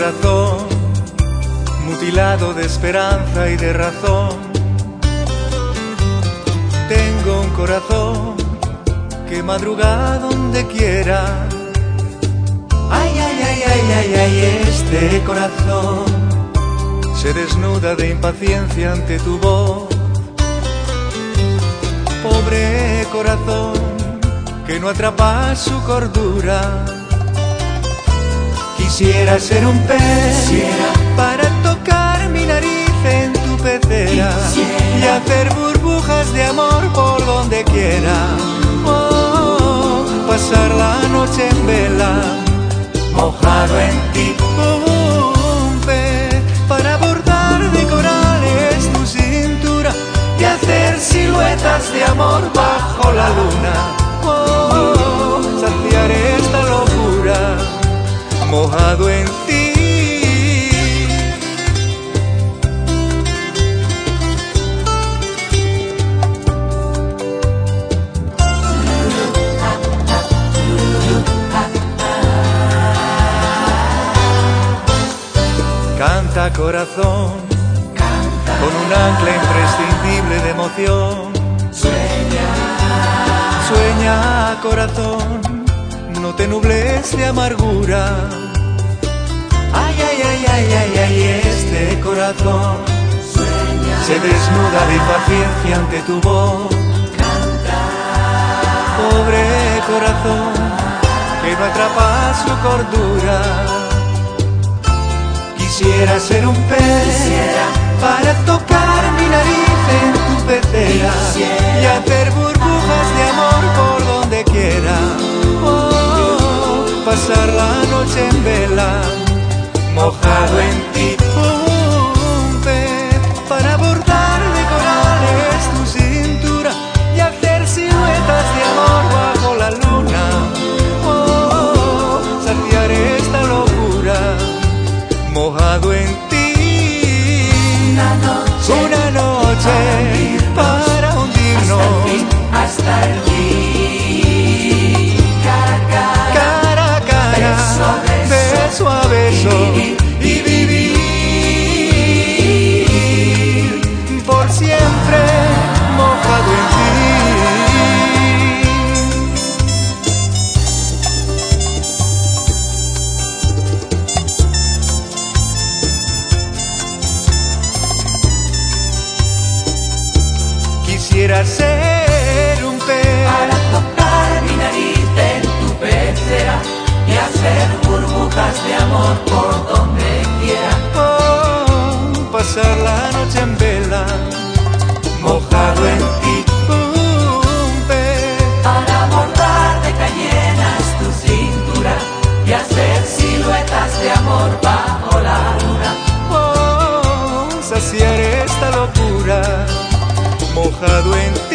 corazón, mutilado de esperanza y de razón. Tengo un corazón que madruga donde quiera. Ay, ay, ay, ay, ay, ay, este corazón se desnuda de impaciencia ante tu voz. Pobre corazón que no atrapa su cordura. Quisiera ser un pez para tocar mi nariz en tu pecera y hacer burbujas de amor por donde quiera. Oh, pasar la noche en vela, mojado en ti. Un pez para bordar de corales tu cintura y hacer siluetas de amor bajo la luna. Oh, saciar esta locura, mojado en ti. Canta corazón, con un ancla imprescindible de emoción. Sueña corazón, no te nubles de amargura. Ay, ay, ay, ay, ay, ay, este corazón se desnuda de impaciencia ante tu voz. Pobre corazón que no atrapa su cordura. Quisiera ser un pez para tocar mi nariz en tu pecera y hacer burbujas de amor por donde quiera. Oh, pasar la noche en vela, mojado en ti. Un pez para bordar de corales tu cintura y hacer siluetas de amor bajo la luna. Oh, saciar esta locura, mojado en ti. Una noche para hundirnos hasta el fin, cara a cara, beso a beso, y vivir por siempre mojado en ti. Quisiera ser un pez para tocar mi nariz en tu pecera y hacer burbujas de amor por donde quiera. Oh, pasar la noche en vela, mojado en ti. Un pez para bordar de cañenas tu cintura y hacer siluetas de amor bajo la luna. Oh, saciar esta locura, mojado en ti.